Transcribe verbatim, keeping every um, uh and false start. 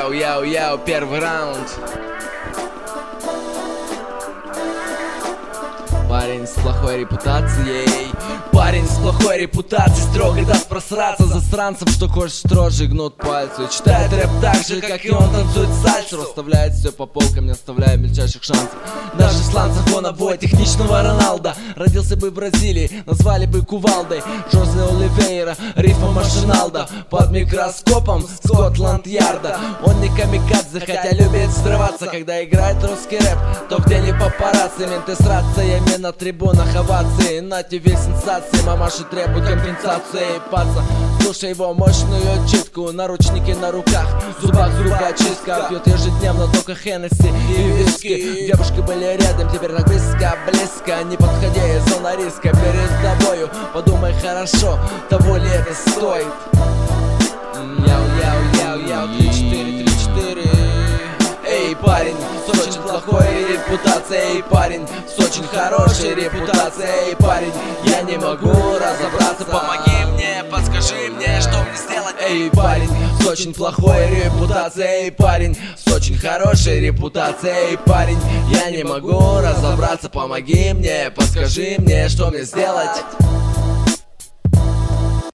Яу-яу-яу, первый раунд. Парень с плохой репутацией, парень с плохой репутацией строго даст просраться засранцам, что хочет строже, гнут пальцы. Читает рэп так же, как и он танцует сальсу. Расставляет все по полкам, не оставляя мельчайших шансов. Даже сланцах он обои техничного Роналда. Родился бы в Бразилии, назвали бы кувалдой. Жозе Оливейра, рифма Машиналда. Под микроскопом Скотланд-Ярда. Он не камикадзе, хотя любит взрываться. Когда играет русский рэп, то где не папарацци. Менты с рациями на трибунах овации. На ТВ сенсации, мамаши требуют компенсации. Паца, слушай его мощную читку. Наручники на руках, в зубах зубочистка. Пьет ежедневно только Хеннесси и виски. Девушки были рядом, теперь так близко, близко. Не подходи, зона риска перед тобою. Подумай хорошо, того ли это стоит. Яу-яу-яу-яу, три-четыре, три-четыре. Эй, парень, с очень плохой репутацией. Эй, парень, с очень хорошей репутацией. Эй, парень, я не могу разобраться. Помоги мне, подскажи мне, что мне сделать. Эй, парень, с очень плохой репутацией. Эй, парень, с очень хорошей репутацией. Эй, парень, я не могу разобраться. Помоги мне, подскажи мне, что мне сделать.